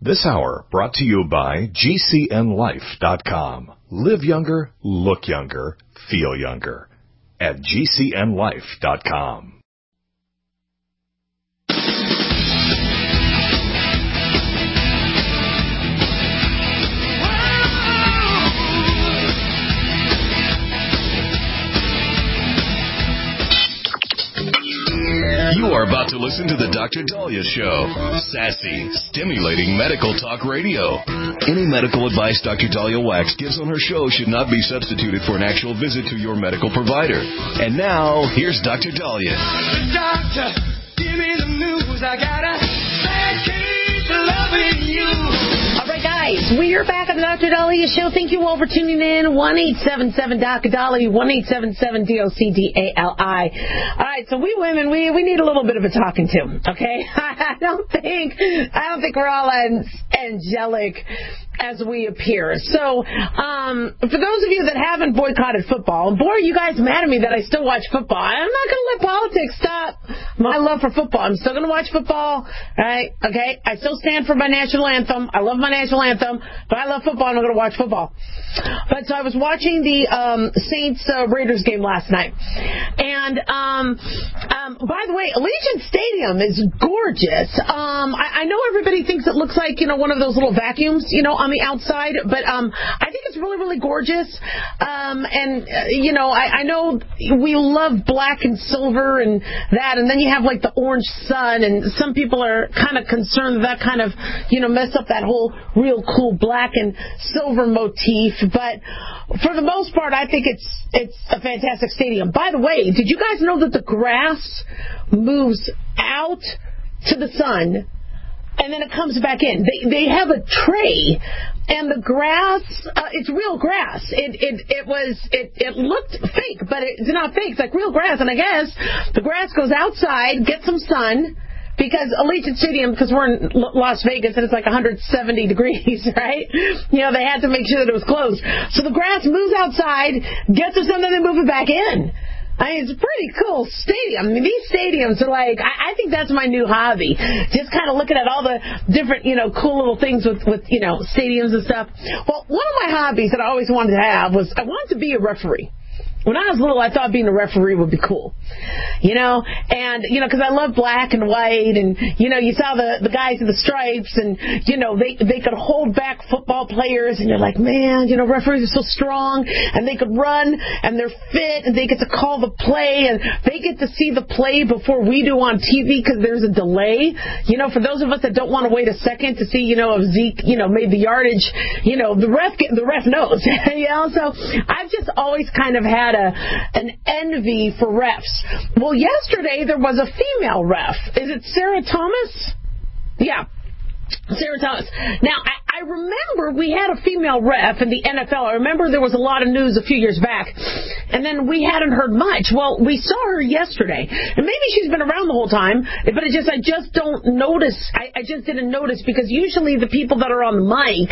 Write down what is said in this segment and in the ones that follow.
This hour brought to you by GCNLife.com. Live younger, look younger, feel younger at GCNLife.com. You are about to listen to the Dr. Dahlia Show. Sassy, stimulating medical talk radio. Any medical advice Dr. Dahlia Wax gives on her show should not be substituted for an actual visit to your medical provider. And now, here's Dr. Dahlia. Doctor, give me the news. I got a bad case of loving you. All right, guys, we are back on the Dr. Dahlia Show. Thank you all for tuning in. 1-877-Dr. Dahlia, 1-877-DOCDALI. All right, so we women, we need a little bit of a talking to, okay? I don't think we're all as angelic as we appear. So, for those of you that haven't boycotted football, and boy, are you guys mad at me that I still watch football. I'm not going to let politics stop my love for football. I'm still going to watch football, right? Okay? I still stand for my national anthem. I love my national anthem, but I love football, and I'm going to watch football. But so I was watching the Saints-Raiders game last night. And, by the way, Allegiant Stadium is gorgeous. I know everybody thinks it looks like, one of those little vacuums, on the outside, but I think it's really, really gorgeous. I know we love black and silver and that, and then you have like the orange sun, and some people are kind of concerned that kind of, mess up that whole real cool black and silver motif. But for the most part, I think it's a fantastic stadium. By the way, did you guys know that the grass moves out to the sun and then it comes back in? They have a tray, and the grass, it's real grass. It looked fake, but it's not fake. It's like real grass, and I guess the grass goes outside, gets some sun, because Allegiant Stadium, because we're in Las Vegas and it's like 170 degrees, right? They had to make sure that it was closed. So the grass moves outside, gets some sun, and then they move it back in. I mean, it's a pretty cool stadium. I mean, these stadiums are like, I think that's my new hobby. Just kind of looking at all the different, cool little things with stadiums and stuff. Well, one of my hobbies that I always wanted to have was I wanted to be a referee. When I was little, I thought being a referee would be cool, and, because I love black and white, and, you saw the guys in the stripes, and, they could hold back football players, and you're like, man, referees are so strong, and they could run, and they're fit, and they get to call the play, and they get to see the play before we do on TV, because there's a delay. For those of us that don't want to wait a second to see, if Zeke, made the yardage, the ref knows, so I've just always kind of had an envy for refs. Well, yesterday there was a female ref. Is it Sarah Thomas? Yeah. Sarah Thomas. Now, I remember we had a female ref in the NFL. I remember there was a lot of news a few years back, and then we hadn't heard much. Well, we saw her yesterday, and maybe she's been around the whole time, but I just don't notice. I just didn't notice, because usually the people that are on the mic,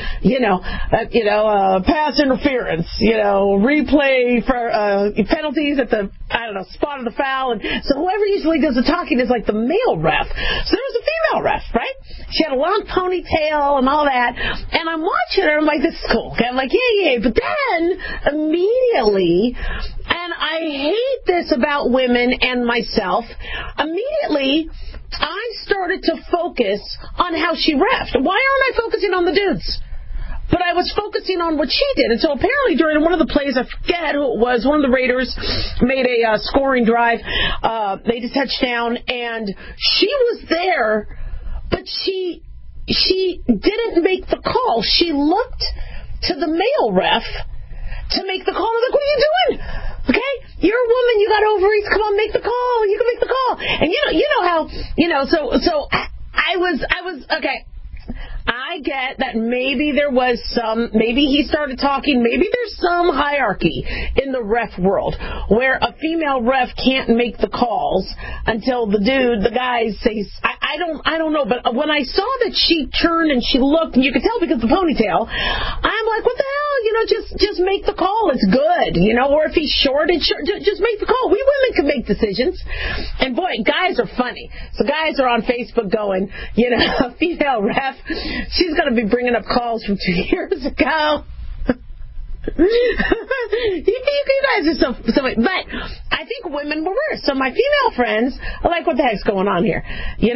pass interference, replay for penalties at the, spot of the foul, and so whoever usually does the talking is like the male ref. So there was a female ref, right? She had a long ponytail and all that, and I'm watching her, I'm like, this is cool. Okay? I'm like, yeah, but then immediately, and I hate this about women and myself, immediately I started to focus on how she reffed. Why aren't I focusing on the dudes? But I was focusing on what she did. And so apparently during one of the plays, I forget who it was, one of the Raiders made a scoring drive. They did a touchdown, and she was there, but she didn't make the call. She looked to the male ref to make the call. I was like, what are you doing? Okay? You're a woman. You got ovaries. Come on, make the call. You can make the call. And you know how, so I was, okay. I get that maybe he started talking, maybe there's some hierarchy in the ref world where a female ref can't make the calls until the guys say, I don't know, but when I saw that she turned and she looked, and you could tell because of the ponytail, I'm like, what the hell, just make the call. It's good, or if he's short, just make the call. We women can make decisions. And boy, guys are funny. So guys are on Facebook going, a female ref, she's going to be bringing up calls from 2 years ago. You guys are so but I think women were worse. So my female friends are like, what the heck's going on here?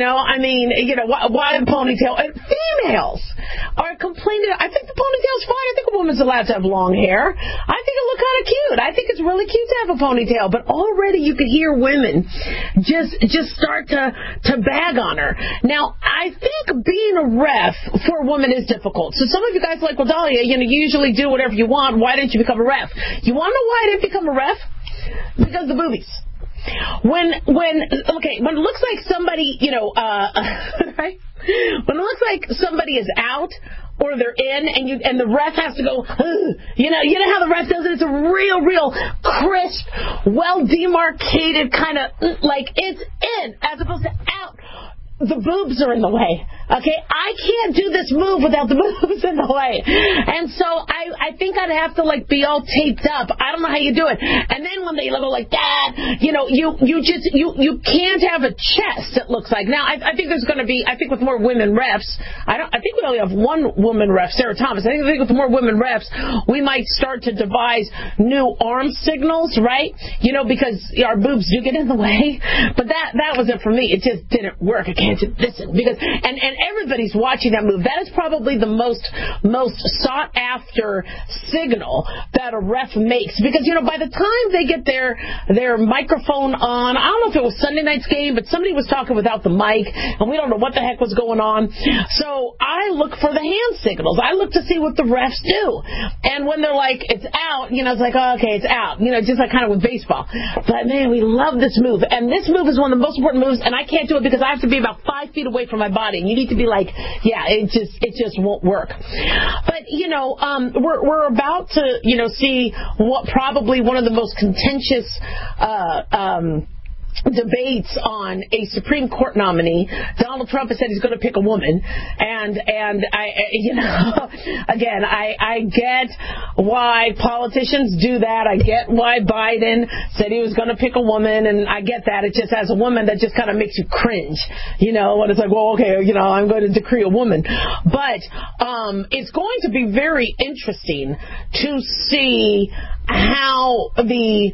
Why the ponytail? And females are complaining. I think the ponytail's fine. I think a woman's allowed to have long hair. I think it look kind of cute. I think it's really cute to have a ponytail. But already you could hear women just start to bag on her. Now, I think being a ref for a woman is difficult. So some of you guys are like, well, Dahlia, you usually do whatever you want. Why didn't you become a ref? You want to know why I didn't become a ref? Because of the boobies. When it looks like somebody, right? When it looks like somebody is out or they're in, and the ref has to go, you know how the ref does it? It's a real crisp, well demarcated kind of like it's in as opposed to out. The boobs are in the way. Okay, I can't do this move without the boobs in the way, and so I think I'd have to be all taped up. I don't know how you do it. And then when they look like that, you can't have a chest. It looks like now. I think there's going to be. I think with more women refs, I think we only have one woman ref, Sarah Thomas. I think with more women refs, we might start to devise new arm signals, right? Because our boobs do get in the way. But that was it for me. It just didn't work. I can't listen because and everybody's watching that move. That is probably the most sought after signal that a ref makes because by the time they get their microphone on, I don't know if it was Sunday night's game, but somebody was talking without the mic and we don't know what the heck was going on. So I look for the hand signals. I look to see what the refs do. And when they're like it's out, it's like, oh, okay, it's out. Just like kind of with baseball. But man, we love this move. And this move is one of the most important moves, and I can't do it because I have to be about 5 feet away from my body, and you need to be like, yeah, it just won't work. But we're about to see what probably one of the most contentious debates on a Supreme Court nominee. Donald Trump has said he's going to pick a woman, and I get why politicians do that. I get why Biden said he was going to pick a woman, and I get that. It just as a woman that just kind of makes you cringe, when it's like, well, okay, I'm going to decree a woman. But it's going to be very interesting to see how the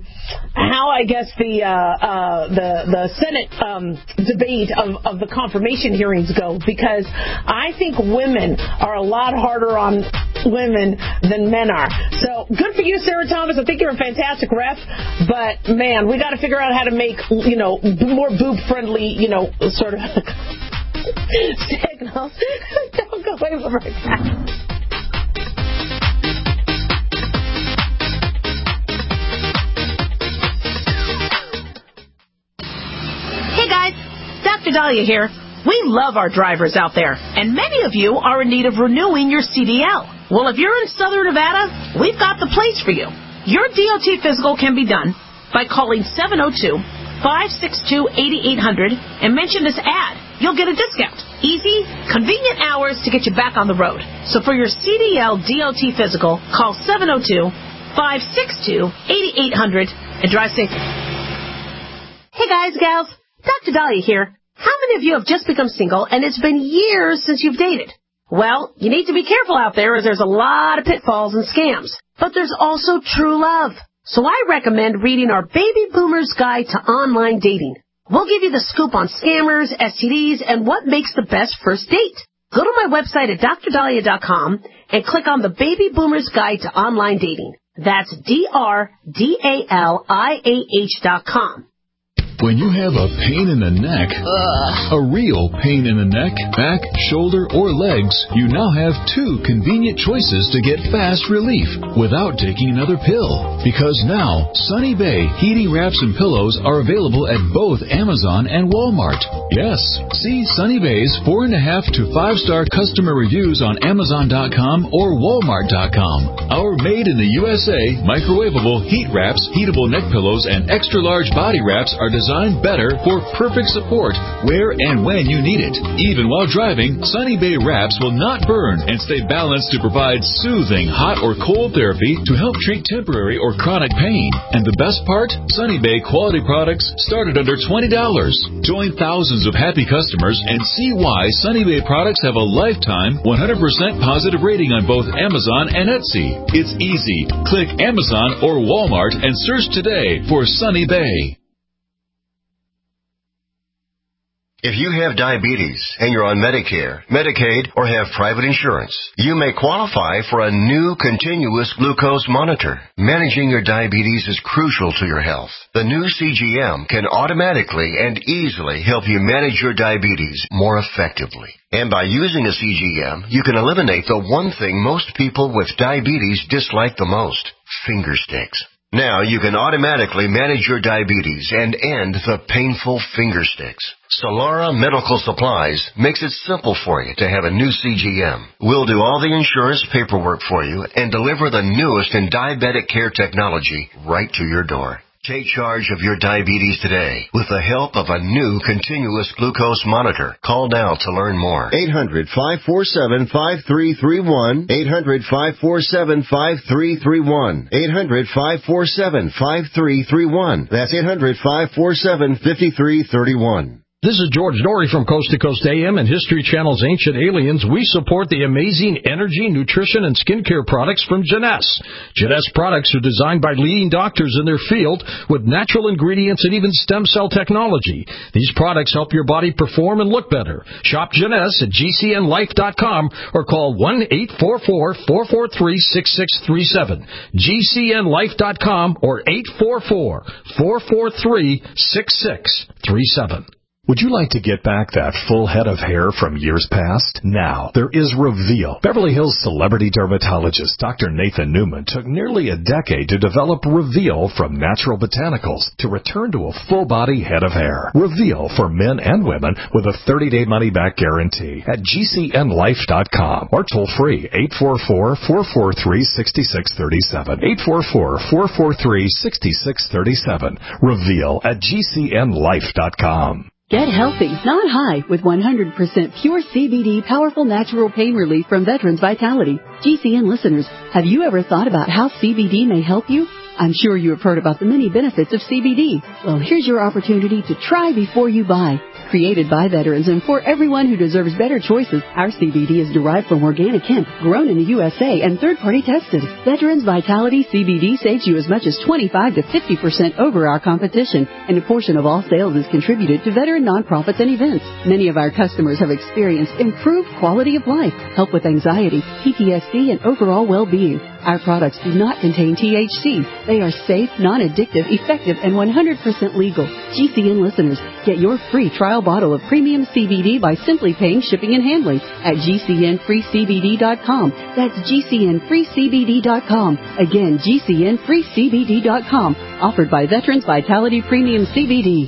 Senate debate of the confirmation hearings go, because I think women are a lot harder on women than men are. So good for you, Sarah Thomas. I think you're a fantastic ref, but man, we got to figure out how to make more boob friendly sort of signals. Don't go away from her. Hey guys, Dr. Dahlia here. We love our drivers out there, and many of you are in need of renewing your CDL. Well, if you're in Southern Nevada, we've got the place for you. Your DOT physical can be done by calling 702-562-8800 and mention this ad. You'll get a discount. Easy, convenient hours to get you back on the road. So for your CDL DOT physical, call 702-562-8800 and drive safely. Hey guys, gals. Dr. Dahlia here. How many of you have just become single and it's been years since you've dated? Well, you need to be careful out there as there's a lot of pitfalls and scams. But there's also true love. So I recommend reading our Baby Boomer's Guide to Online Dating. We'll give you the scoop on scammers, STDs, and what makes the best first date. Go to my website at drdahlia.com and click on the Baby Boomer's Guide to Online Dating. That's DRDALIAH.com. When you have a pain in the neck, a real pain in the neck, back, shoulder, or legs, you now have 2 convenient choices to get fast relief without taking another pill. Because now, Sunny Bay heating wraps and pillows are available at both Amazon and Walmart. Yes, see Sunny Bay's 4.5 to 5-star customer reviews on Amazon.com or Walmart.com. Our made in the USA, microwavable heat wraps, heatable neck pillows, and extra large body wraps are designed designed better for perfect support where and when you need it. Even while driving, Sunny Bay wraps will not burn and stay balanced to provide soothing hot or cold therapy to help treat temporary or chronic pain. And the best part? Sunny Bay quality products start at under $20. Join thousands of happy customers and see why Sunny Bay products have a lifetime 100% positive rating on both Amazon and Etsy. It's easy. Click Amazon or Walmart and search today for Sunny Bay. If you have diabetes and you're on Medicare, Medicaid, or have private insurance, you may qualify for a new continuous glucose monitor. Managing your diabetes is crucial to your health. The new CGM can automatically and easily help you manage your diabetes more effectively. And by using a CGM, you can eliminate the one thing most people with diabetes dislike the most: finger sticks. Now you can automatically manage your diabetes and end the painful finger sticks. Solara Medical Supplies makes it simple for you to have a new CGM. We'll do all the insurance paperwork for you and deliver the newest in diabetic care technology right to your door. Take charge of your diabetes today with the help of a new continuous glucose monitor. Call now to learn more. 800-547-5331. 800-547-5331. 800-547-5331. That's 800-547-5331. This is George Norrie from Coast to Coast AM and History Channel's Ancient Aliens. We support the amazing energy, nutrition, and skincare products from Jeunesse. Jeunesse products are designed by leading doctors in their field with natural ingredients and even stem cell technology. These products help your body perform and look better. Shop Jeunesse at GCNlife.com or call 1-844-443-6637. GCNlife.com or 844-443-6637. Would you like to get back that full head of hair from years past? Now, there is Reveal. Beverly Hills celebrity dermatologist Dr. Nathan Newman took nearly a decade to develop Reveal from natural botanicals to return to a full-body head of hair. Reveal for men and women with a 30-day money-back guarantee at GCNlife.com or toll-free 844-443-6637. 844-443-6637. Reveal at GCNlife.com. Get healthy, not high, with 100% pure CBD powerful natural pain relief from Veterans Vitality. GCN listeners, have you ever thought about how CBD may help you? I'm sure you have heard about the many benefits of CBD. Well, here's your opportunity to try before you buy. Created by veterans and for everyone who deserves better choices, our CBD is derived from organic hemp, grown in the USA, and third-party tested. Veterans Vitality CBD saves you as much as 25 to 50% over our competition, and a portion of all sales is contributed to veteran nonprofits and events. Many of our customers have experienced improved quality of life, help with anxiety, PTSD, and overall well-being. Our products do not contain THC. They are safe, non-addictive, effective, and 100% legal. GCN listeners, get your free trial bottle of premium CBD by simply paying shipping and handling at GCNFreeCBD.com. That's GCNFreeCBD.com. Again, GCNFreeCBD.com. Offered by Veterans Vitality Premium CBD.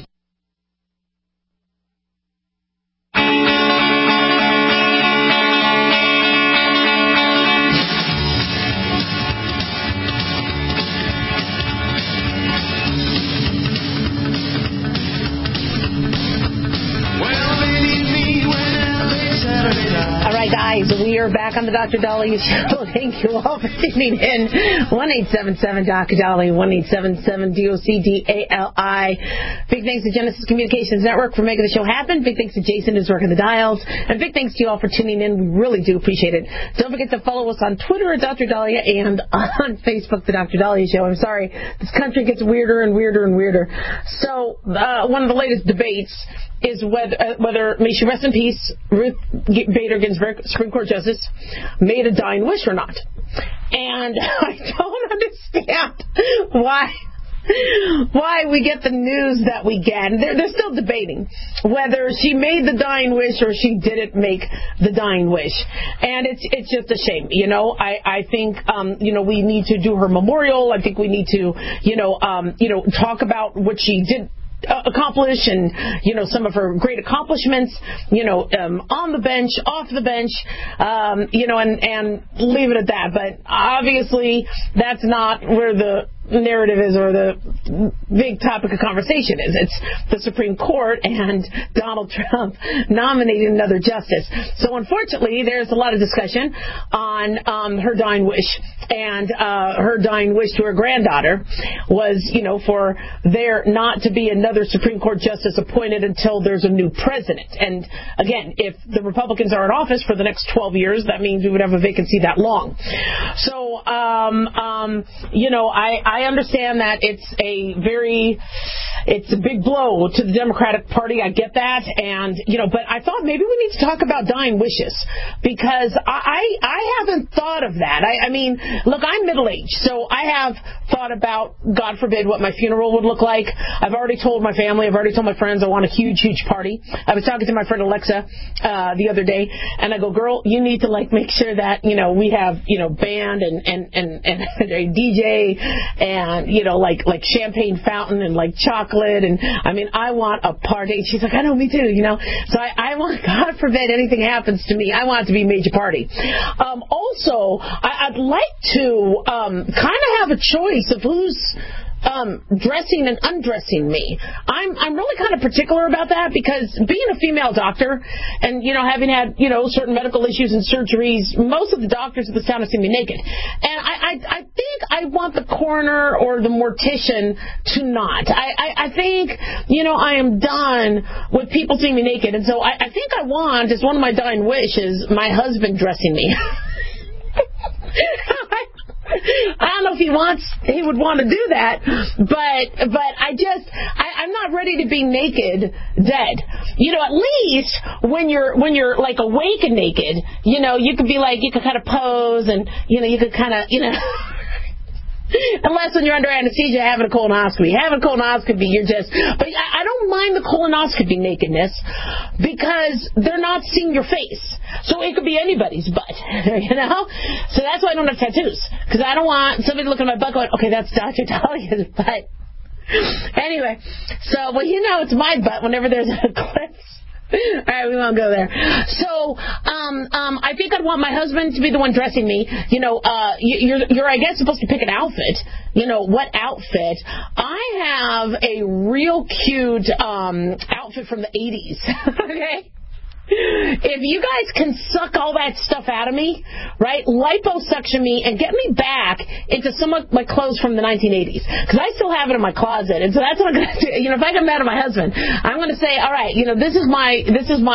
We are back on the Dr. Dahlia Show. Thank you all for tuning in. 1-877-Dr. Dahlia, 1-877-DOCDALI. Big thanks to Genesis Communications Network for making the show happen. Big thanks to Jason who's working the dials. And big thanks to you all for tuning in. We really do appreciate it. Don't forget to follow us on Twitter at Dr. Dahlia and on Facebook, the Dr. Dahlia Show. I'm sorry, this country gets weirder and weirder and weirder. So one of the latest debates is whether, may she rest in peace, Ruth Bader Ginsburg, Supreme Court Justice, made a dying wish or not. And I don't understand why we get the news that we get. They're still debating whether she made the dying wish or she didn't make the dying wish. And it's just a shame. I think, we need to do her memorial. I think we need to, talk about what she did accomplish and, some of her great accomplishments, on the bench, off the bench, and leave it at that. But obviously that's not where the narrative is, or the big topic of conversation is. It's the Supreme Court and Donald Trump nominating another justice. So unfortunately, there's a lot of discussion on her dying wish. And her dying wish to her granddaughter was, for there not to be another Supreme Court justice appointed until there's a new president. And again, if the Republicans are in office for the next 12 years, that means we would have a vacancy that long. So, I understand that it's a big blow to the Democratic Party. I get that. And, but I thought maybe we need to talk about dying wishes, because I haven't thought of that. I mean, look, I'm middle-aged, so I have thought about, God forbid, what my funeral would look like. I've already told my family, I've already told my friends I want a huge, huge party. I was talking to my friend Alexa the other day, and I go, girl, you need to make sure that, we have, band and a DJ and, like champagne fountain and chocolate, and I mean, I want a party. And she's like, I know, me too, So I want, God forbid anything happens to me, I want it to be a major party. Also, I'd like to kind of have a choice of who's dressing and undressing me. I'm really kind of particular about that, because being a female doctor and, having had, certain medical issues and surgeries, most of the doctors of this town have seen me naked. And I think I want the coroner or the mortician to not. I think, I am done with people seeing me naked. And so I think I want, as one of my dying wishes, my husband dressing me. I don't know if he would want to do that, but I'm not ready to be naked dead. At least when you're awake and naked, you could be you could kind of pose, and you could kind of unless when you're under anesthesia having a colonoscopy. Having a colonoscopy, you're just... But I don't mind the colonoscopy nakedness, because they're not seeing your face. So it could be anybody's butt, So that's why I don't have tattoos, because I don't want somebody looking at my butt going, okay, that's Dr. Dahlia's butt. Anyway, so, it's my butt whenever there's an eclipse. All right, we won't go there. So, I think I'd want my husband to be the one dressing me. You're I guess, supposed to pick an outfit. What outfit? I have a real cute outfit from the 80s. Okay? If you guys can suck all that stuff out of me, right, liposuction me and get me back into some of my clothes from the 1980s, because I still have it in my closet, and so that's what I'm going to do. If I get mad at my husband, I'm going to say, all right, this is my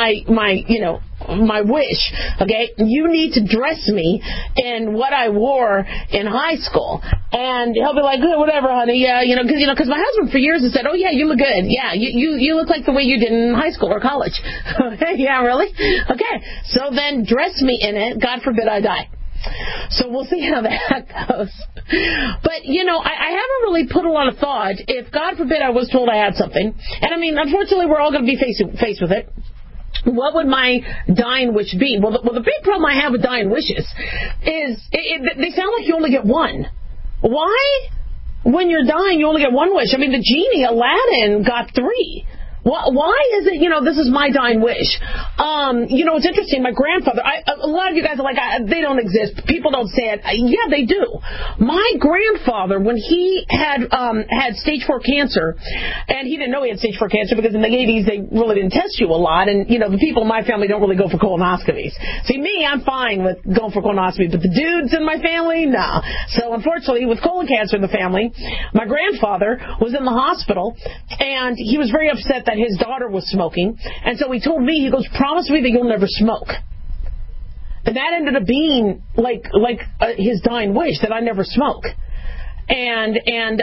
wish, okay? You need to dress me in what I wore in high school. And he'll be like, good, whatever, honey, yeah, because my husband for years has said, oh, yeah, you look good. Yeah, you look like the way you did in high school or college. Yeah, really? Okay, so then dress me in it. God forbid I die. So we'll see how that goes. But, I haven't really put a lot of thought. If, God forbid, I was told I had something, and I mean, unfortunately, we're all going to be faced with it. What would my dying wish be? Well, the big problem I have with dying wishes is they sound like you only get one. Why? When you're dying, you only get one wish. I mean, the genie, Aladdin, got 3. Why is it, this is my dying wish? It's interesting. My grandfather, a lot of you guys are like, they don't exist. People don't say it. Yeah, they do. My grandfather, when he had stage 4 cancer, and he didn't know he had stage 4 cancer because in the 80s they really didn't test you a lot, and, the people in my family don't really go for colonoscopies. See, me, I'm fine with going for colonoscopy, but the dudes in my family, no. So, unfortunately, with colon cancer in the family, my grandfather was in the hospital, and he was very upset that his daughter was smoking, and so he told me, he goes, promise me that you'll never smoke. And that ended up being his dying wish, that I never smoke. And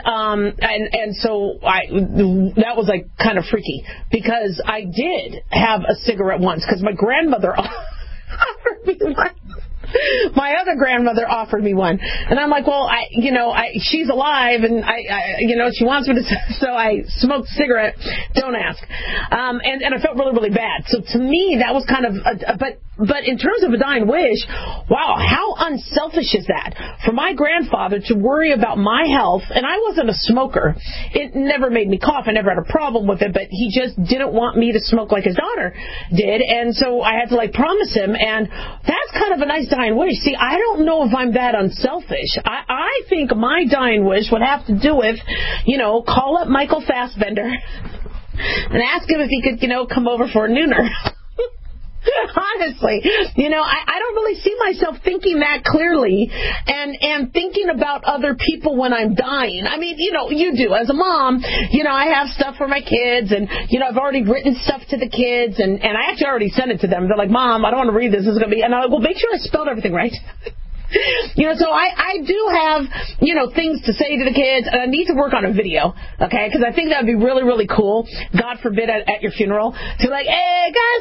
so that was kind of freaky, because I did have a cigarette once, because my grandmother offered me one. My other grandmother offered me one, and I'm like, well, she's alive, and she wants me to, so I smoked a cigarette. Don't ask. And I felt really, really bad. So to me, that was kind of, but in terms of a dying wish, wow, how unselfish is that for my grandfather to worry about my health? And I wasn't a smoker. It never made me cough. I never had a problem with it, but he just didn't want me to smoke like his daughter did, and so I had to promise him, and that's kind of a nice dying wish. See, I don't know if I'm that unselfish. I I think my dying wish would have to do with, call up Michael Fassbender and ask him if he could, come over for a nooner. Honestly, I don't really see myself thinking that clearly and thinking about other people when I'm dying. I mean, you do. As a mom, I have stuff for my kids, and, I've already written stuff to the kids, and I actually already sent it to them. They're like, Mom, I don't want to read this. This is going to be, and I'm like, well, make sure I spelled everything right. So I do have, things to say to the kids, and I need to work on a video, okay? Because I think that would be really, really cool, God forbid, at your funeral, to like, hey, guys,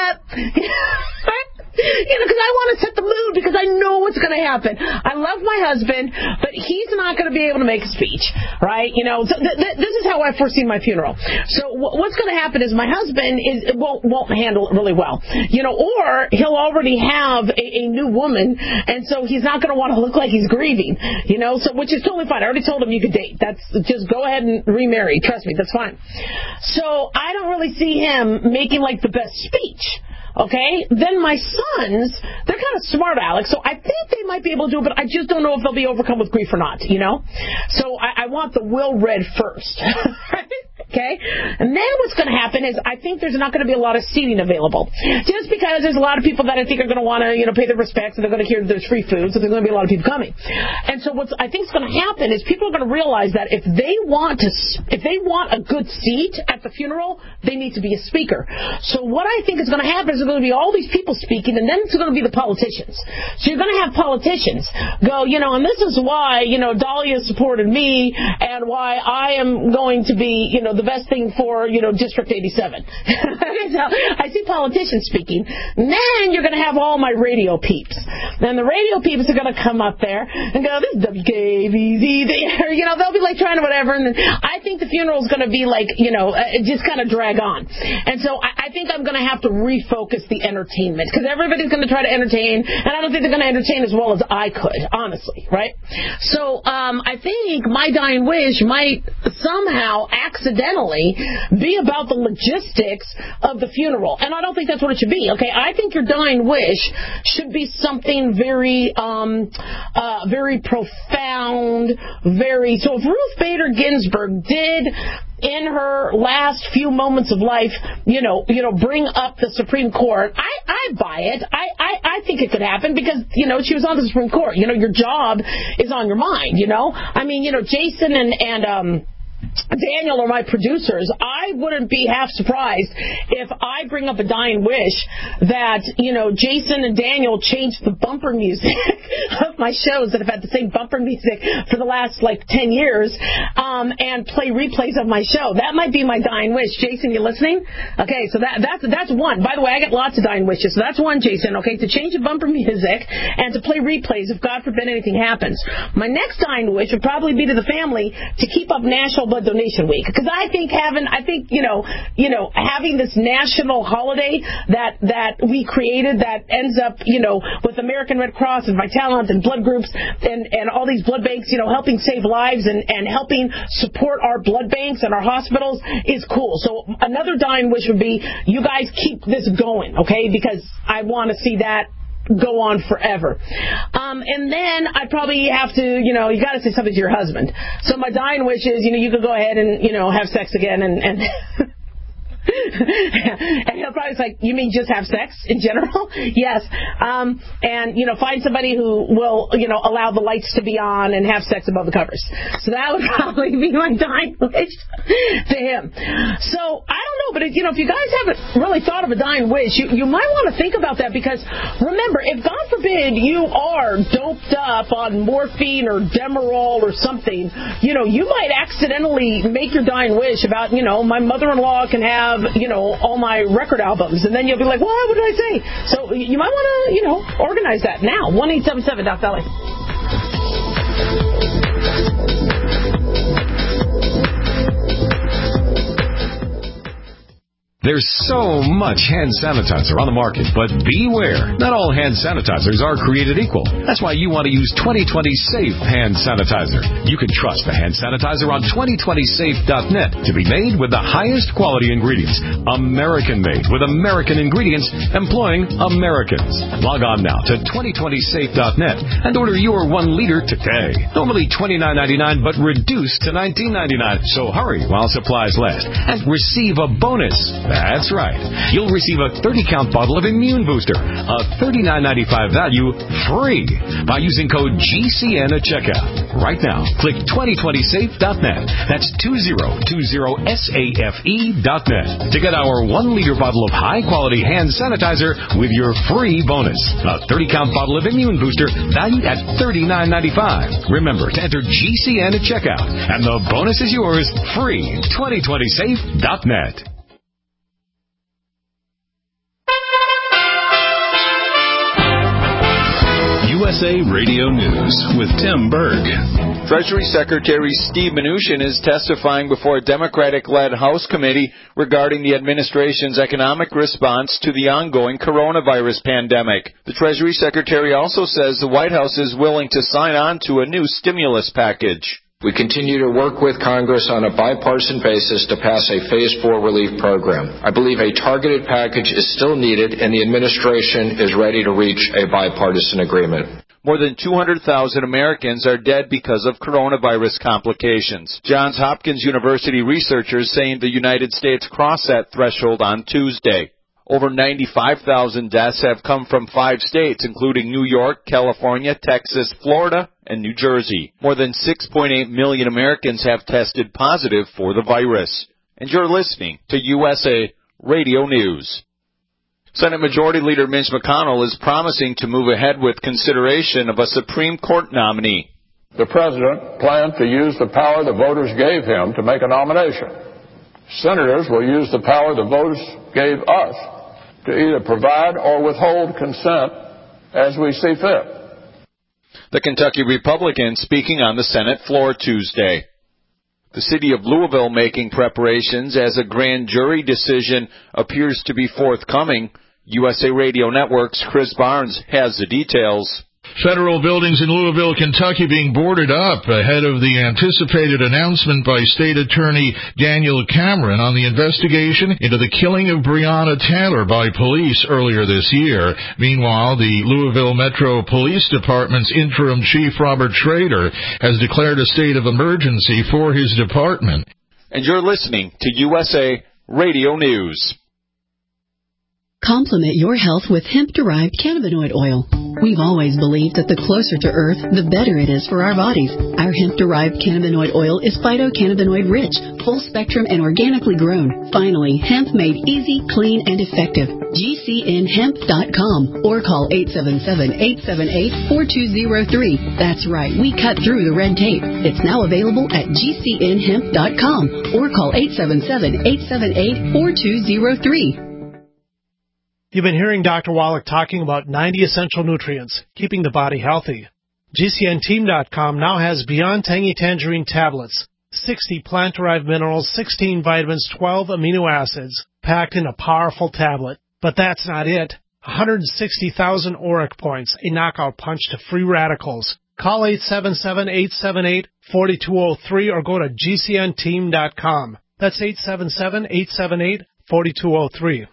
because I want to set the mood, because I know what's going to happen. I love my husband, but he's not going to be able to make a speech, right? So this is how I foresee my funeral. So what's going to happen is my husband won't handle it really well, or he'll already have a new woman, and so he's not going to want to look like he's grieving, so which is totally fine. I already told him you could date. That's just go ahead and remarry. Trust me, that's fine. So I don't really see him making like the best speech. Okay? Then my sons, they're kind of smart, Alex, so I think they might be able to do it, but I just don't know if they'll be overcome with grief or not, So I want the will read first. Okay? And then what's going to happen is I think there's not going to be a lot of seating available. Just because there's a lot of people that I think are going to want to, pay their respects, and they're going to hear there's free food, so there's going to be a lot of people coming. And so what I think is going to happen is people are going to realize that if they want a good seat at the funeral, they need to be a speaker. So what I think is going to happen is there's going to be all these people speaking, and then it's going to be the politicians. So you're going to have politicians go, and this is why, Dahlia supported me, and why I am going to be, the best thing for, District 87. So I see politicians speaking. Then you're going to have all my radio peeps. Then the radio peeps are going to come up there and go, this is WKVZ. They'll be like trying to whatever. And then I think the funeral is going to be like, just kind of drag on. And so I think I'm going to have to refocus the entertainment, because everybody's going to try to entertain, and I don't think they're going to entertain as well as I could, honestly, right? So I think my dying wish might somehow accidentally be about the logistics of the funeral, and I don't think that's what it should be. Okay, I think your dying wish should be something very, very profound, very. So if Ruth Bader Ginsburg did, in her last few moments of life, bring up the Supreme Court, I buy it. I think it could happen because, she was on the Supreme Court. Your job is on your mind, I mean, Jason and Daniel are my producers. I wouldn't be half surprised if I bring up a dying wish that, Jason and Daniel change the bumper music of my shows that have had the same bumper music for the last, 10 years, and play replays of my show. That might be my dying wish. Jason, you listening? Okay, so that's one. By the way, I get lots of dying wishes, so that's one, Jason, okay, to change the bumper music and to play replays if, God forbid, anything happens. My next dying wish would probably be to the family to keep up National Blood Donation Week, because I think having this national holiday that we created that ends up with American Red Cross and Vitalant and blood groups and all these blood banks helping save lives and helping support our blood banks and our hospitals is cool. So another dying wish would be you guys keep this going, okay, because I want to see that go on forever. And then I'd probably have to, you got to say something to your husband. So my dying wish is, you could go ahead and, have sex again and and he'll probably say, you mean just have sex in general? Yes. And, find somebody who will, allow the lights to be on and have sex above the covers. So that would probably be my dying wish to him. So I don't know, but if you guys haven't really thought of a dying wish, you might want to think about that, because remember, if God forbid you are doped up on morphine or Demerol or something, you might accidentally make your dying wish about, my mother-in-law can have, all my record albums, and then you'll be like, what did I say? So you might want to, organize that now. 1-877-DOC-LA. There's so much hand sanitizer on the market, but beware. Not all hand sanitizers are created equal. That's why you want to use 2020 Safe Hand Sanitizer. You can trust the hand sanitizer on 2020safe.net to be made with the highest quality ingredients. American-made with American ingredients, employing Americans. Log on now to 2020safe.net and order your 1 liter today. Normally $29.99, but reduced to $19.99. So hurry while supplies last and receive a bonus. That's right. You'll receive a 30-count bottle of Immune Booster, a $39.95 value, free by using code GCN at checkout. Right now, click 2020safe.net. That's 2020safe.net to get our 1 liter bottle of high-quality hand sanitizer with your free bonus. A 30-count bottle of Immune Booster valued at $39.95. Remember to enter GCN at checkout, and the bonus is yours free. 2020safe.net. USA Radio News with Tim Berg. Treasury Secretary Steve Mnuchin is testifying before a Democratic-led House committee regarding the administration's economic response to the ongoing coronavirus pandemic. The Treasury Secretary also says the White House is willing to sign on to a new stimulus package. We continue to work with Congress on a bipartisan basis to pass a Phase 4 relief program. I believe a targeted package is still needed, and the administration is ready to reach a bipartisan agreement. More than 200,000 Americans are dead because of coronavirus complications. Johns Hopkins University researchers saying the United States crossed that threshold on Tuesday. Over 95,000 deaths have come from 5 states, including New York, California, Texas, Florida, and New Jersey. More than 6.8 million Americans have tested positive for the virus. And you're listening to USA Radio News. Senate Majority Leader Mitch McConnell is promising to move ahead with consideration of a Supreme Court nominee. The President planned to use the power the voters gave him to make a nomination. Senators will use the power the voters gave us to either provide or withhold consent as we see fit. The Kentucky Republican speaking on the Senate floor Tuesday. The city of Louisville making preparations as a grand jury decision appears to be forthcoming. USA Radio Network's Chris Barnes has the details. Federal buildings in Louisville, Kentucky being boarded up ahead of the anticipated announcement by State Attorney Daniel Cameron on the investigation into the killing of Breonna Taylor by police earlier this year. Meanwhile, the Louisville Metro Police Department's interim chief, Robert Schrader, has declared a state of emergency for his department. And you're listening to USA Radio News. Complement your health with hemp-derived cannabinoid oil. We've always believed that the closer to Earth, the better it is for our bodies. Our hemp-derived cannabinoid oil is phytocannabinoid-rich, full-spectrum, and organically grown. Finally, hemp made easy, clean, and effective. GCNhemp.com or call 877-878-4203. That's right, we cut through the red tape. It's now available at GCNhemp.com or call 877-878-4203. You've been hearing Dr. Wallach talking about 90 essential nutrients, keeping the body healthy. GCNteam.com now has Beyond Tangy Tangerine tablets, 60 plant-derived minerals, 16 vitamins, 12 amino acids, packed in a powerful tablet. But that's not it. 160,000 ORAC points, a knockout punch to free radicals. Call 877-878-4203 or go to GCNteam.com. That's 877-878-4203.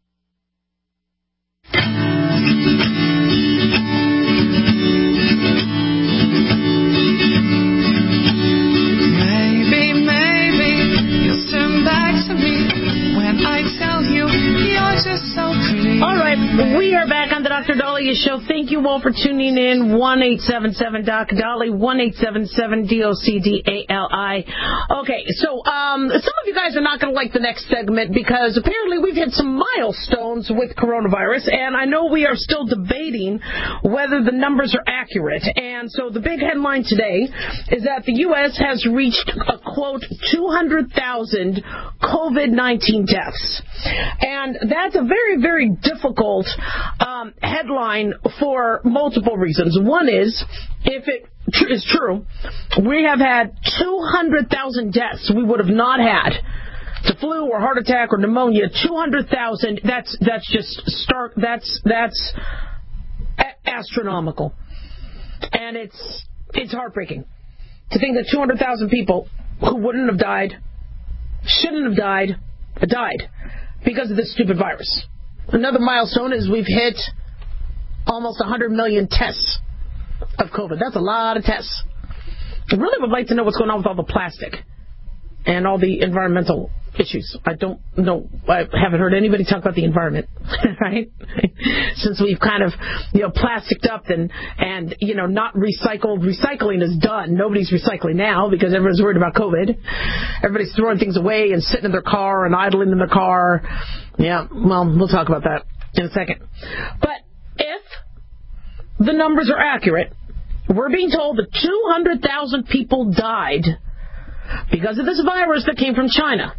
Maybe you'll turn back to me when I tell you you're just so pretty. All right, we are back on the Dr. Dahlia Show. Thank you all for tuning in. 1-877-Doc-Dolly, 1-877-DOCDALI. Okay, so some of you guys are not going to like the next segment because apparently we've hit some milestones with coronavirus, and I know we are still debating whether the numbers are accurate. And so the big headline today is that the U.S. has reached a, quote, 200,000 COVID-19 deaths. And that's a very, very difficult headline for multiple reasons. One is, if it is true, we have had 200,000 deaths we would have not had to flu or heart attack or pneumonia, 200,000, that's just stark, that's astronomical. And it's heartbreaking to think that 200,000 people who wouldn't have died, shouldn't have died because of this stupid virus. Another milestone is we've hit almost 100 million tests of COVID. That's a lot of tests. I really would like to know what's going on with all the plastic and all the environmental issues. I don't know. I haven't heard anybody talk about the environment, right? Since we've kind of, plasticed up and not recycled. Recycling is done. Nobody's recycling now because everyone's worried about COVID. Everybody's throwing things away and sitting in their car and idling in their car. Yeah, well, we'll talk about that in a second. But if the numbers are accurate, we're being told that 200,000 people died because of this virus that came from China,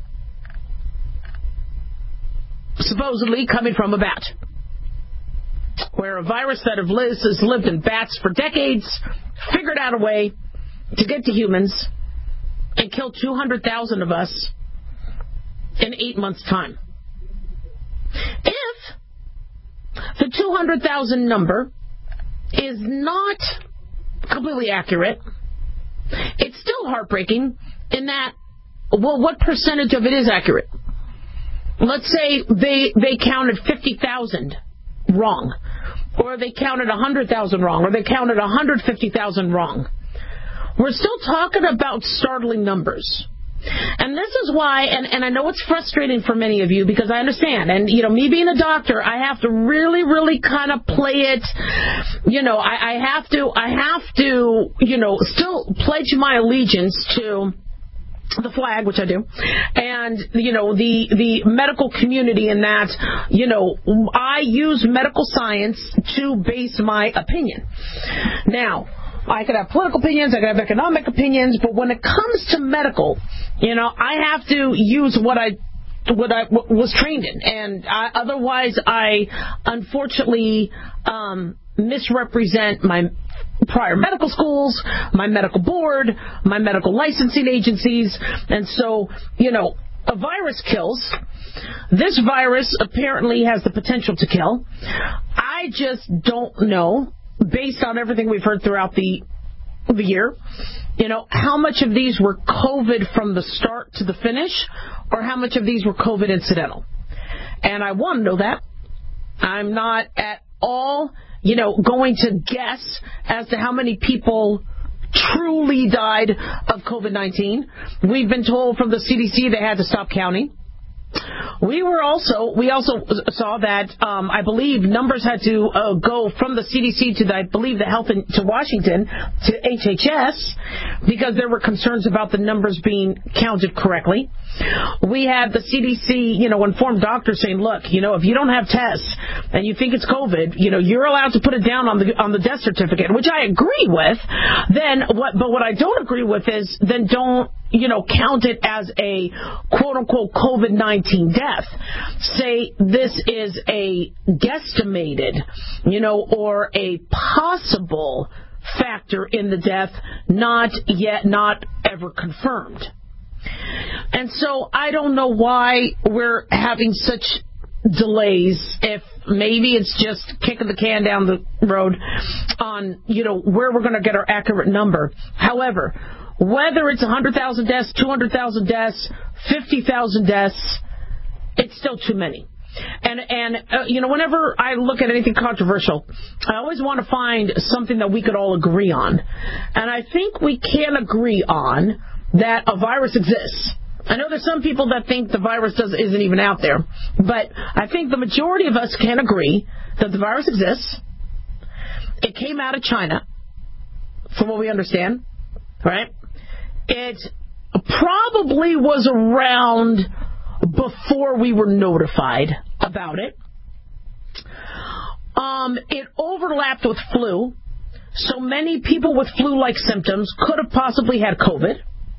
supposedly coming from a bat, where a virus that has lived in bats for decades figured out a way to get to humans and kill 200,000 of us in 8 months' time. If the 200,000 number is not completely accurate, it's still heartbreaking in that, well, what percentage of it is accurate? Let's say they counted 50,000 wrong, or they counted 100,000 wrong, or they counted 150,000 wrong. We're still talking about startling numbers. And this is why, and I know it's frustrating for many of you because I understand, and me being a doctor, I have to really, really kind of play it, I have to, still pledge my allegiance to the flag, which I do, and, the medical community in that, I use medical science to base my opinion. Now, I could have political opinions, I could have economic opinions, but when it comes to medical, I have to use what I was trained in, and otherwise I unfortunately misrepresent my prior medical schools, my medical board, my medical licensing agencies, and so, a virus kills. This virus apparently has the potential to kill. I just don't know, based on everything we've heard throughout the year, how much of these were COVID from the start to the finish, or how much of these were COVID incidental. And I want to know that. I'm not at all, going to guess as to how many people truly died of COVID-19. We've been told from the CDC they had to stop counting. We also saw that I believe numbers had to go from the CDC to the Health to Washington to HHS because there were concerns about the numbers being counted correctly. We had the CDC, informed doctors saying, look, if you don't have tests and you think it's COVID, you're allowed to put it down on the death certificate, which I agree with. But what I don't agree with is then don't count it as a quote-unquote COVID-19 death. Say this is a guesstimated, or a possible factor in the death, not ever confirmed. And so I don't know why we're having such delays, if maybe it's just kicking the can down the road on, where we're going to get our accurate number. However, whether it's 100,000 deaths, 200,000 deaths, 50,000 deaths, it's still too many. And whenever I look at anything controversial, I always want to find something that we could all agree on. And I think we can agree on that a virus exists. I know there's some people that think the virus isn't even out there, but I think the majority of us can agree that the virus exists. It came out of China, from what we understand, right? It probably was around before we were notified about it. It overlapped with flu, so many people with flu-like symptoms could have possibly had COVID.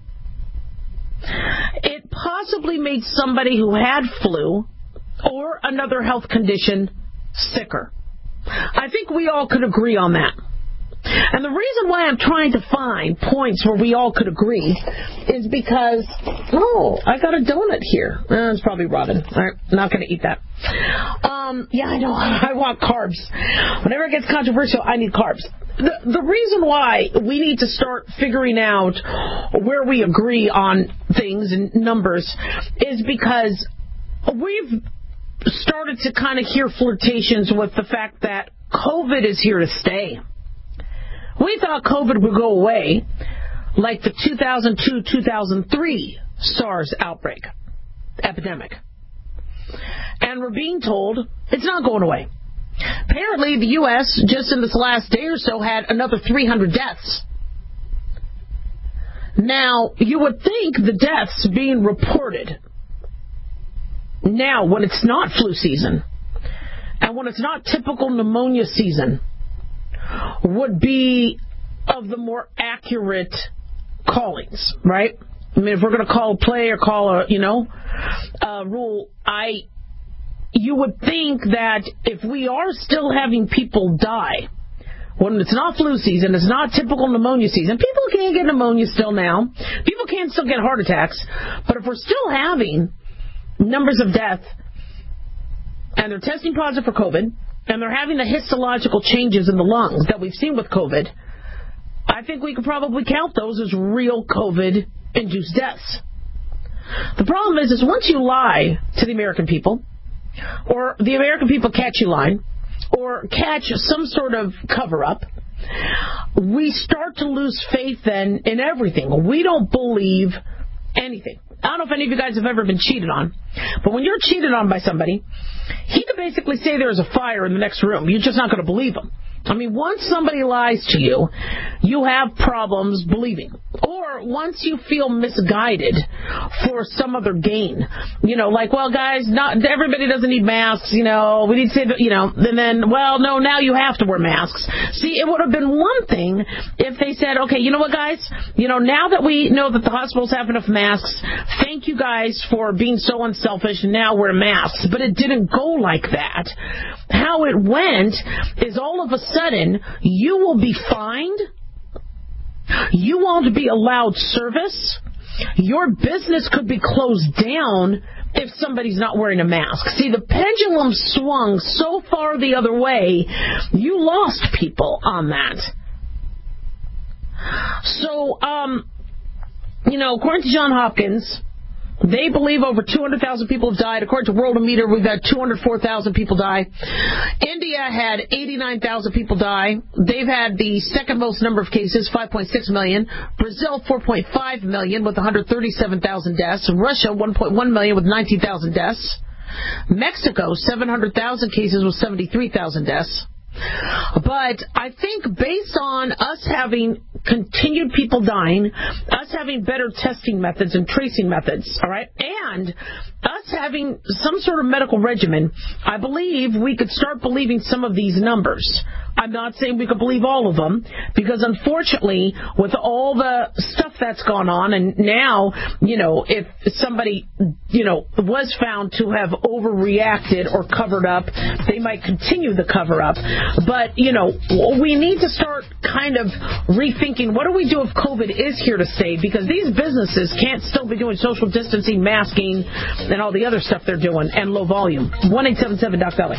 It possibly made somebody who had flu or another health condition sicker. I think we all could agree on that. And the reason why I'm trying to find points where we all could agree is because, I got a donut here. It's probably rotten. All right, not going to eat that. Yeah, I know. I want carbs. Whenever it gets controversial, I need carbs. The reason why we need to start figuring out where we agree on things and numbers is because we've started to kind of hear flirtations with the fact that COVID is here to stay. We thought COVID would go away like the 2002-2003 SARS epidemic. And we're being told it's not going away. Apparently, the U.S., just in this last day or so, had another 300 deaths. Now, you would think the deaths being reported now, when it's not flu season, and when it's not typical pneumonia season, would be of the more accurate callings, right? I mean, if we're going to call a play or call a rule, you would think that if we are still having people die, when it's not flu season, it's not typical pneumonia season, people can get pneumonia still now, people can still get heart attacks, but if we're still having numbers of death, and they're testing positive for COVID, and they're having the histological changes in the lungs that we've seen with COVID, I think we could probably count those as real COVID-induced deaths. The problem is once you lie to the American people, or the American people catch you lying, or catch some sort of cover-up, we start to lose faith then in everything. We don't believe anything. I don't know if any of you guys have ever been cheated on, but when you're cheated on by somebody, he could basically say there's a fire in the next room. You're just not going to believe him. I mean, once somebody lies to you, you have problems believing. Or once you feel misguided for some other gain, like, well, guys, not everybody doesn't need masks, we need to say that, and then, well, no, now you have to wear masks. See, it would have been one thing if they said, okay, you know what, guys, now that we know that the hospitals have enough masks, thank you guys for being so unselfish and now wear masks. But it didn't go like that. How it went is all of a sudden you will be fined. You won't be allowed service. Your business could be closed down if somebody's not wearing a mask. See, the pendulum swung so far the other way, you lost people on that. So, according to Johns Hopkins, they believe over 200,000 people have died. According to Worldometer, we've had 204,000 people die. India had 89,000 people die. They've had the second most number of cases, 5.6 million. Brazil, 4.5 million with 137,000 deaths. Russia, 1.1 million with 19,000 deaths. Mexico, 700,000 cases with 73,000 deaths. But I think based on us having continued people dying, us having better testing methods and tracing methods, all right, and us having some sort of medical regimen, I believe we could start believing some of these numbers. I'm not saying we could believe all of them, because unfortunately, with all the stuff that's gone on, and now, if somebody, was found to have overreacted or covered up, they might continue the cover-up. But, we need to start kind of rethinking, what do we do if COVID is here to stay? Because these businesses can't still be doing social distancing, masking, and all the other stuff they're doing, and low volume. 1-877-DOC-BELLY.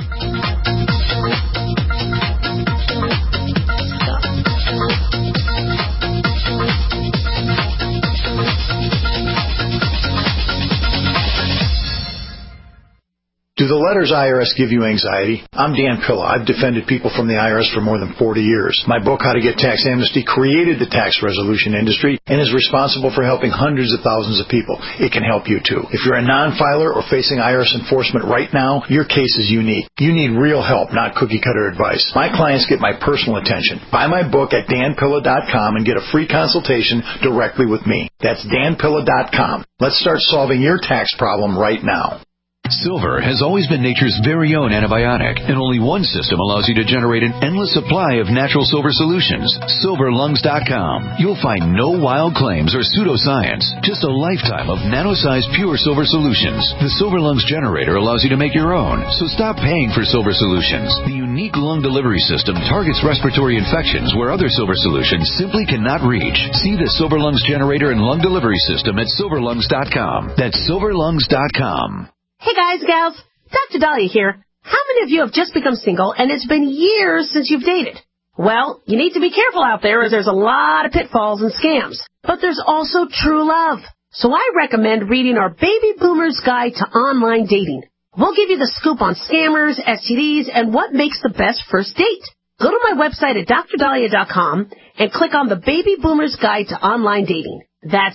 Do the letters IRS give you anxiety? I'm Dan Pilla. I've defended people from the IRS for more than 40 years. My book, How to Get Tax Amnesty, created the tax resolution industry and is responsible for helping hundreds of thousands of people. It can help you too. If you're a non-filer or facing IRS enforcement right now, your case is unique. You need real help, not cookie-cutter advice. My clients get my personal attention. Buy my book at danpilla.com and get a free consultation directly with me. That's danpilla.com. Let's start solving your tax problem right now. Silver has always been nature's very own antibiotic, and only one system allows you to generate an endless supply of natural silver solutions. SilverLungs.com. You'll find no wild claims or pseudoscience, just a lifetime of nano-sized pure silver solutions. The Silver Lungs generator allows you to make your own, so stop paying for silver solutions. The unique lung delivery system targets respiratory infections where other Silver solutions simply cannot reach. See the Silver Lungs generator and lung delivery system at silverlungs.com. That's silverlungs.com. Hey guys, gals, Dr. Dahlia here. How many of you have just become single and it's been years since you've dated? Well, you need to be careful out there as there's a lot of pitfalls and scams. But there's also true love. So I recommend reading our Baby Boomer's Guide to Online Dating. We'll give you the scoop on scammers, STDs, and what makes the best first date. Go to my website at drdahlia.com and click on the Baby Boomer's Guide to Online Dating. That's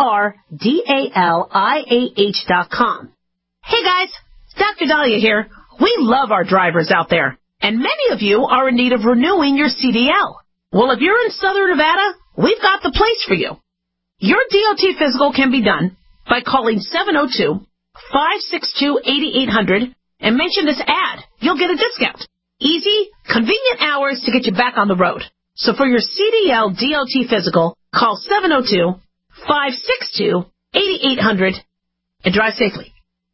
DRDALIAH.com. Hey guys, Dr. Dahlia here. We love our drivers out there, and many of you are in need of renewing your CDL. Well, if you're in Southern Nevada, we've got the place for you. Your DOT physical can be done by calling 702-562-8800 and mention this ad. You'll get a discount. Easy, convenient hours to get you back on the road. So for your CDL DOT physical, call 702-562-8800 and drive safely.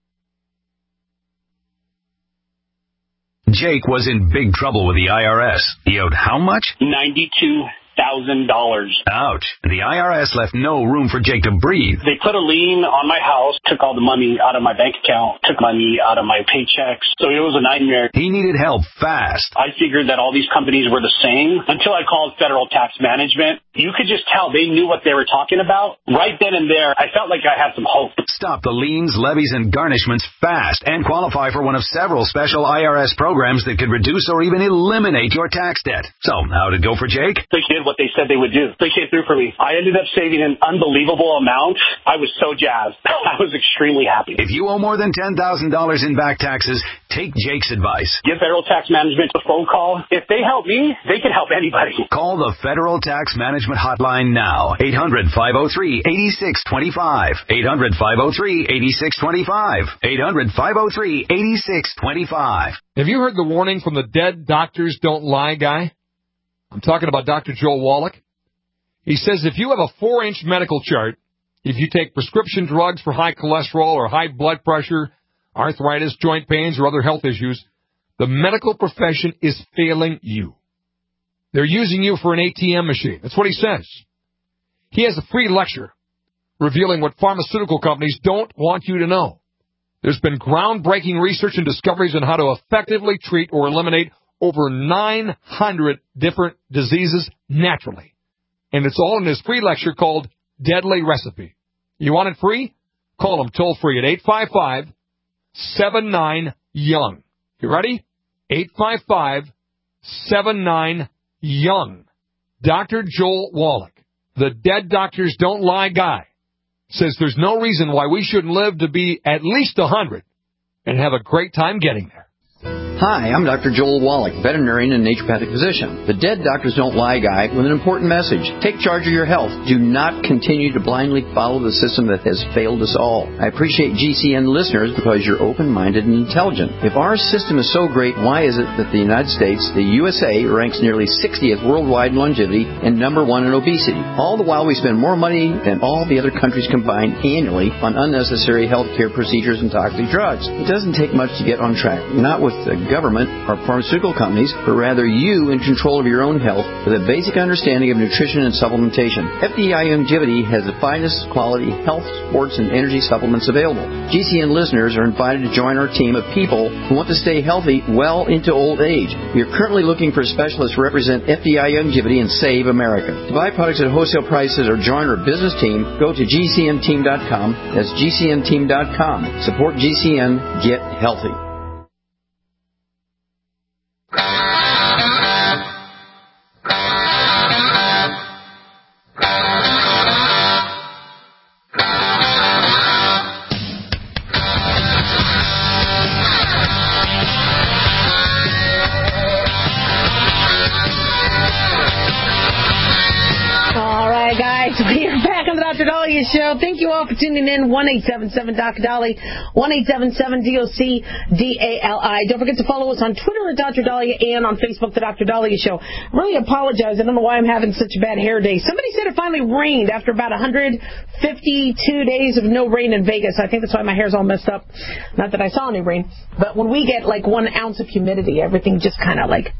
Jake was in big trouble with the IRS. He owed how much? $92,000. Ouch. The IRS left no room for Jake to breathe. They put a lien on my house, took all the money out of my bank account, took money out of my paychecks. So it was a nightmare. He needed help fast. I figured that all these companies were the same until I called Federal Tax Management. You could just tell they knew what they were talking about. Right then and there, I felt like I had some hope. Stop the liens, levies, and garnishments fast and qualify for one of several special IRS programs that could reduce or even eliminate your tax debt. So, how'd it go for Jake? They did what they said they would do. They came through for me. I ended up saving an unbelievable amount. I was so jazzed. I was extremely happy. If you owe more than $10,000 in back taxes, take Jake's advice. Give Federal Tax Management a phone call. If they help me, they can help anybody. Call the Federal Tax Management Hotline now. 800-503-8625. 800-503-8625. 800-503-8625. Have you heard the warning from the Dead Doctors Don't Lie guy? I'm talking about Dr. Joel Wallach. He says if you have a 4-inch medical chart, if you take prescription drugs for high cholesterol or high blood pressure, arthritis, joint pains, or other health issues, the medical profession is failing you. They're using you for an ATM machine. That's what he says. He has a free lecture revealing what pharmaceutical companies don't want you to know. There's been groundbreaking research and discoveries on how to effectively treat or eliminate over 900 different diseases naturally. And it's all in his free lecture called Deadly Recipe. You want it free? Call him toll free at 855-79-YOUNG. You ready? 855-79-YOUNG. Dr. Joel Wallach, the Dead Doctors Don't Lie guy, says there's no reason why we shouldn't live to be at least 100 and have a great time getting there. Hi, I'm Dr. Joel Wallach, veterinarian and naturopathic physician. The Dead Doctors Don't Lie guy with an important message. Take charge of your health. Do not continue to blindly follow the system that has failed us all. I appreciate GCN listeners because you're open-minded and intelligent. If our system is so great, why is it that the United States, the USA, ranks nearly 60th worldwide in longevity and number 1 in obesity? All the while we spend more money than all the other countries combined annually on unnecessary health care procedures and toxic drugs. It doesn't take much to get on track. Not with the government or pharmaceutical companies, but rather you in control of your own health with a basic understanding of nutrition and supplementation. FDI Longevity has the finest quality health, sports, and energy supplements available. GCN listeners are invited to join our team of people who want to stay healthy well into old age. We are currently looking for specialists to represent FDI Longevity and Save America. To buy products at wholesale prices or join our business team, go to GCNteam.com. That's GCNteam.com. Support GCN. Get healthy. Dr. Dahlia Show. Thank you all for tuning in. 1-877-Dr. Dali, 1-877-DOC-DALI. Don't forget to follow us on Twitter at Dr. Dahlia and on Facebook, The Dr. Dahlia Show. Really apologize. I don't know why I'm having such a bad hair day. Somebody said it finally rained after about 152 days of no rain in Vegas. I think that's why my hair's all messed up. Not that I saw any rain, but when we get like 1 ounce of humidity, everything just kind of like,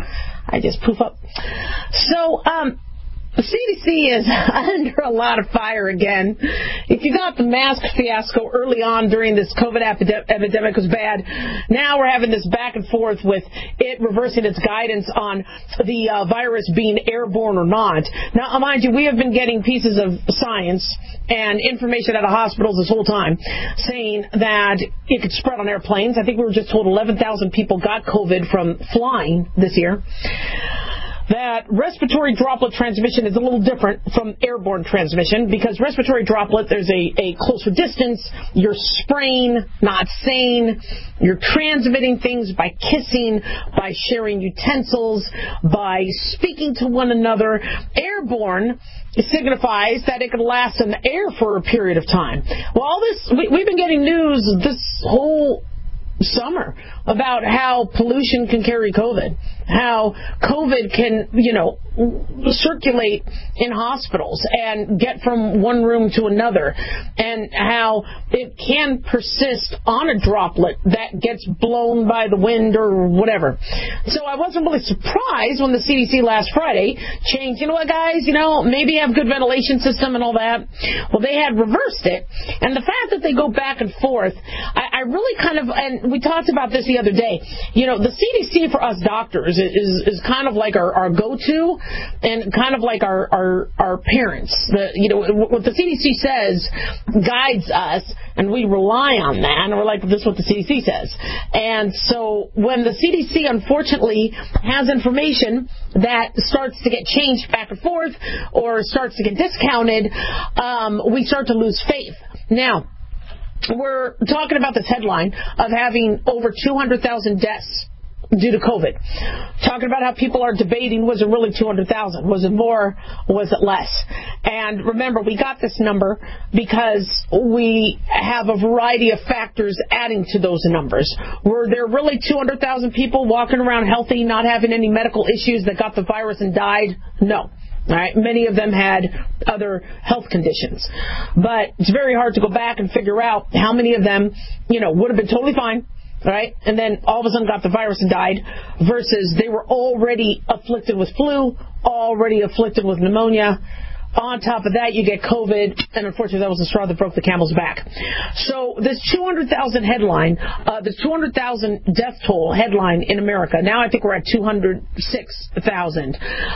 I just poof up. So, the CDC is under a lot of fire again. If you thought the mask fiasco early on during this COVID epidemic was bad, now we're having this back and forth with it reversing its guidance on the virus being airborne or not. Now, mind you, we have been getting pieces of science and information out of hospitals this whole time saying that it could spread on airplanes. I think we were just told 11,000 people got COVID from flying this year. That respiratory droplet transmission is a little different from airborne transmission because respiratory droplet, there's a closer distance. You're spraying, not saying. You're transmitting things by kissing, by sharing utensils, by speaking to one another. Airborne signifies that it can last in the air for a period of time. Well, all this, we've been getting news this whole summer about how pollution can carry COVID, how COVID can, circulate in hospitals and get from one room to another, and how it can persist on a droplet that gets blown by the wind or whatever. So I wasn't really surprised when the CDC last Friday changed, you know what, guys, maybe have good ventilation system and all that. Well, they had reversed it, and the fact that they go back and forth, I really kind of, and we talked about this the other day, the CDC for us doctors is kind of like our go-to and kind of like our parents. What the CDC says guides us, and we rely on that, and we're like, this is what the CDC says. And so when the CDC, unfortunately, has information that starts to get changed back and forth or starts to get discounted, we start to lose faith. Now, we're talking about this headline of having over 200,000 deaths due to COVID. Talking about how people are debating, was it really 200,000? Was it more? Was it less? And remember, we got this number because we have a variety of factors adding to those numbers. Were there really 200,000 people walking around healthy, not having any medical issues that got the virus and died? No. All right, many of them had other health conditions. But it's very hard to go back and figure out how many of them, would have been totally fine, right? And then all of a sudden got the virus and died, versus they were already afflicted with flu, already afflicted with pneumonia. On top of that, you get COVID, and unfortunately that was the straw that broke the camel's back. So this 200,000 headline, this 200,000 death toll headline in America, now I think we're at 206,000.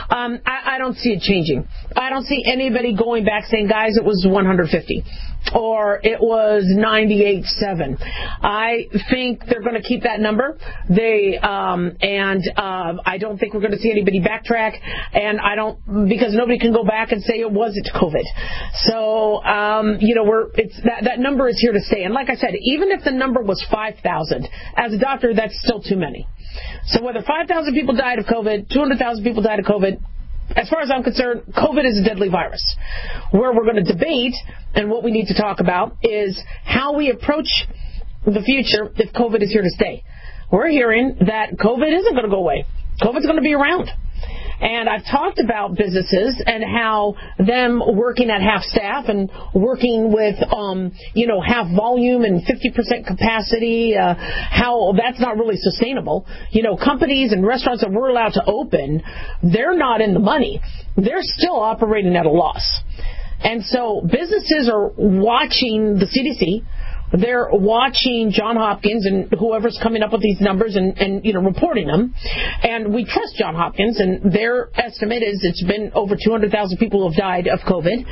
I don't see it changing. I don't see anybody going back saying, guys, it was 150. Or it was 98.7. I think they're going to keep that number. I don't think we're going to see anybody backtrack, and because nobody can go back and say it wasn't COVID. So, that number is here to stay. And like I said, even if the number was 5,000, as a doctor, that's still too many. So whether 5,000 people died of COVID, 200,000 people died of COVID, as far as I'm concerned, COVID is a deadly virus. Where we're going to debate and what we need to talk about is how we approach the future if COVID is here to stay. We're hearing that COVID isn't going to go away. COVID's going to be around. And I've talked about businesses and how them working at half staff and working with, half volume and 50% capacity, how that's not really sustainable. Companies and restaurants that we're allowed to open, they're not in the money. They're still operating at a loss. And so businesses are watching the CDC. They're watching Johns Hopkins and whoever's coming up with these numbers and reporting them. And we trust Johns Hopkins, and their estimate is it's been over 200,000 people who have died of COVID.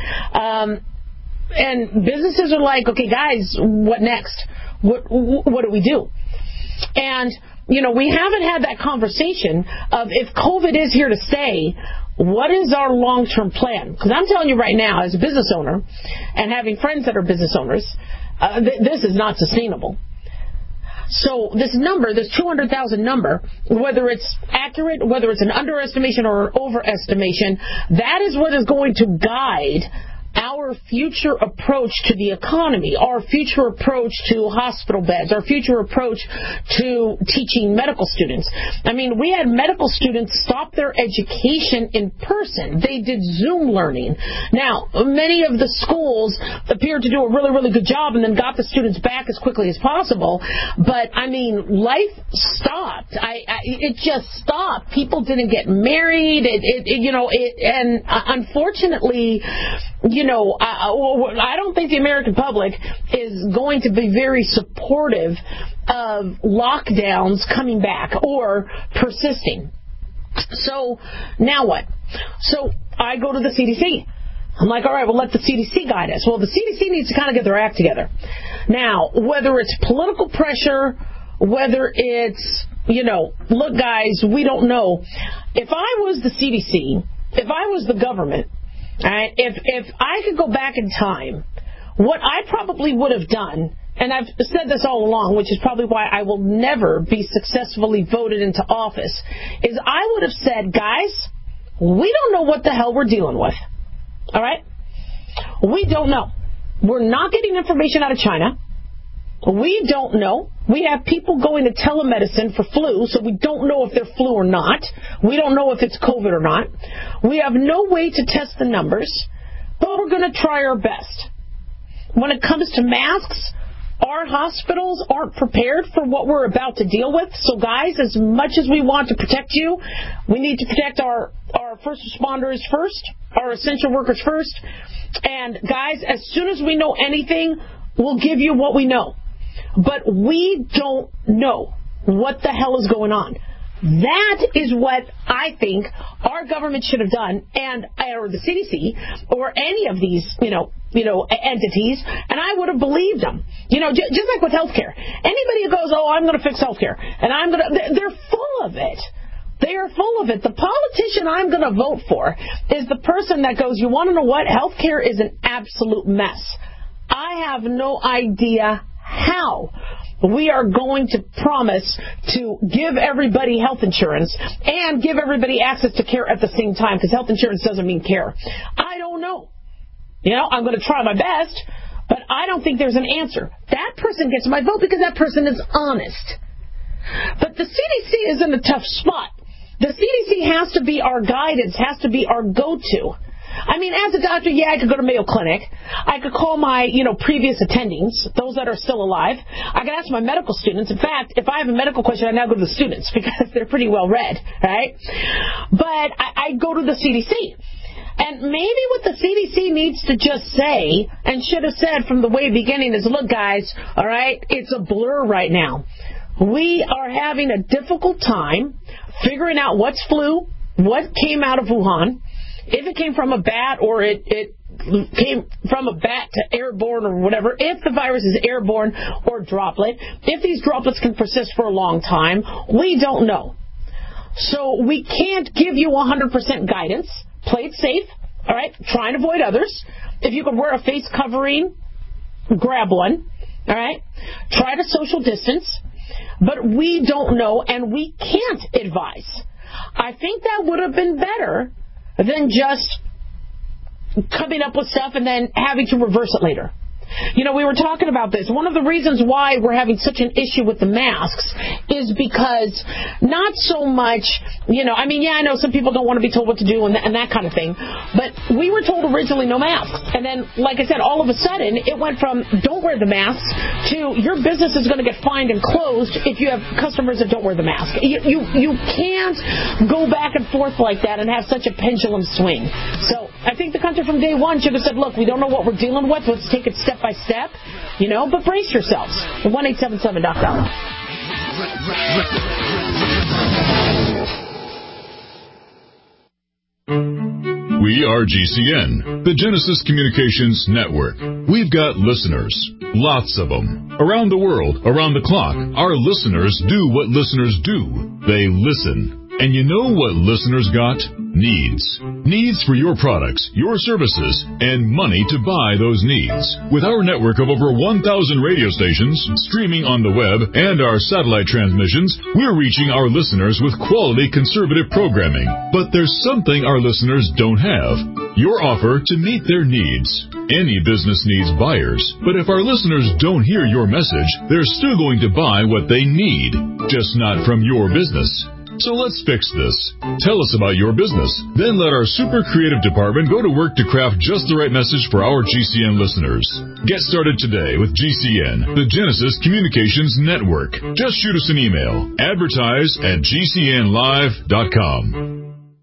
And businesses are like, okay, guys, what next? What do we do? And, we haven't had that conversation of if COVID is here to stay, what is our long-term plan? Because I'm telling you right now, as a business owner and having friends that are business owners, this is not sustainable. So this number, this 200,000 number, whether it's accurate, whether it's an underestimation or an overestimation, that is what is going to guide our future approach to the economy, our future approach to hospital beds, our future approach to teaching medical students. I mean, we had medical students stop their education in person. They did Zoom learning. Now, many of the schools appeared to do a really, really good job and then got the students back as quickly as possible. But, I mean, life stopped. It just stopped. People didn't get married. And unfortunately, I don't think the American public is going to be very supportive of lockdowns coming back or persisting. So now what? So I go to the CDC. I'm like, all right, well, let the CDC guide us. Well, the CDC needs to kind of get their act together. Now, whether it's political pressure, whether it's, look, guys, we don't know. If I was the CDC, if I was the government, right, if I could go back in time, what I probably would have done, and I've said this all along, which is probably why I will never be successfully voted into office, is I would have said, guys, we don't know what the hell we're dealing with. All right? We don't know. We're not getting information out of China. We don't know. We have people going to telemedicine for flu, so we don't know if they're flu or not. We don't know if it's COVID or not. We have no way to test the numbers, but we're going to try our best. When it comes to masks, our hospitals aren't prepared for what we're about to deal with. So, guys, as much as we want to protect you, we need to protect our first responders first, our essential workers first. And, guys, as soon as we know anything, we'll give you what we know. But we don't know what the hell is going on. That is what I think our government should have done, or the CDC, or any of these, entities, and I would have believed them. Just like with healthcare. Anybody who goes, I'm going to fix healthcare, and they're full of it. They are full of it. The politician I'm going to vote for is the person that goes, you want to know what? Healthcare is an absolute mess. I have no idea how we are going to promise to give everybody health insurance and give everybody access to care at the same time, because health insurance doesn't mean care. I don't know. I'm going to try my best, but I don't think there's an answer. That person gets my vote because that person is honest. But the CDC is in a tough spot. The CDC has to be our guidance, has to be our go-to. I mean, as a doctor, I could go to Mayo Clinic. I could call my, previous attendings, those that are still alive. I could ask my medical students. In fact, if I have a medical question, I now go to the students because they're pretty well read, right? But I go to the CDC. And maybe what the CDC needs to just say, and should have said from the way beginning, is, look, guys, all right, it's a blur right now. We are having a difficult time figuring out what's flu, what came out of Wuhan, if it came from a bat or it came from a bat to airborne or whatever, if the virus is airborne or droplet, if these droplets can persist for a long time, we don't know. So we can't give you 100% guidance. Play it safe, all right? Try and avoid others. If you can wear a face covering, grab one, all right? Try to social distance. But we don't know, and we can't advise. I think that would have been better than just coming up with stuff and then having to reverse it later. We were talking about this. One of the reasons why we're having such an issue with the masks is because not so much, I know some people don't want to be told what to do and that kind of thing, but we were told originally no masks. And then, like I said, all of a sudden, it went from don't wear the masks to your business is going to get fined and closed if you have customers that don't wear the mask. You can't go back and forth like that and have such a pendulum swing. So I think the country from day one should have said, look, we don't know what we're dealing with. Let's take it step by step, but brace yourselves. 1-877-DOC-DOLLAR. We are GCN, the Genesis Communications Network. We've got listeners, lots of them, around the world, around the clock. Our listeners do what listeners do. They listen. And you know what listeners got? Needs. Needs for your products, your services, and money to buy those needs. With our network of over 1,000 radio stations, streaming on the web, and our satellite transmissions, we're reaching our listeners with quality conservative programming. But there's something our listeners don't have. Your offer to meet their needs. Any business needs buyers, but if our listeners don't hear your message, they're still going to buy what they need, just not from your business. So let's fix this. Tell us about your business. Then let our super creative department go to work to craft just the right message for our GCN listeners. Get started today with GCN, the Genesis Communications Network. Just shoot us an email. Advertise@gcnlive.com.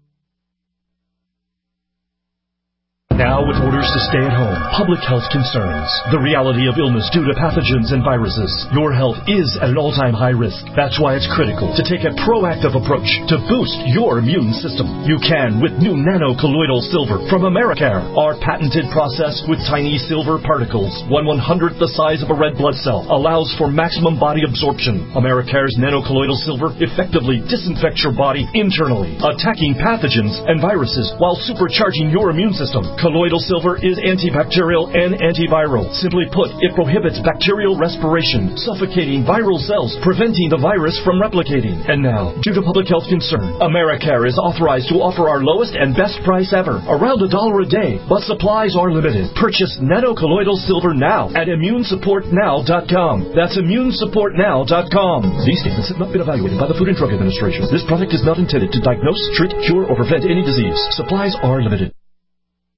Now with orders to stay at home, public health concerns, the reality of illness due to pathogens and viruses, your health is at an all-time high risk. That's why it's critical to take a proactive approach to boost your immune system. You can with new nano-colloidal silver from Americare. Our patented process with tiny silver particles, 1/100th the size of a red blood cell, allows for maximum body absorption. Americare's nano-colloidal silver effectively disinfects your body internally, attacking pathogens and viruses while supercharging your immune system. Colloidal silver is antibacterial and antiviral. Simply put, it prohibits bacterial respiration, suffocating viral cells, preventing the virus from replicating. And now, due to public health concern, Americare is authorized to offer our lowest and best price ever, around $1 a day, but supplies are limited. Purchase nano-colloidal silver now at immunesupportnow.com. That's immunesupportnow.com. These statements have not been evaluated by the Food and Drug Administration. This product is not intended to diagnose, treat, cure, or prevent any disease. Supplies are limited.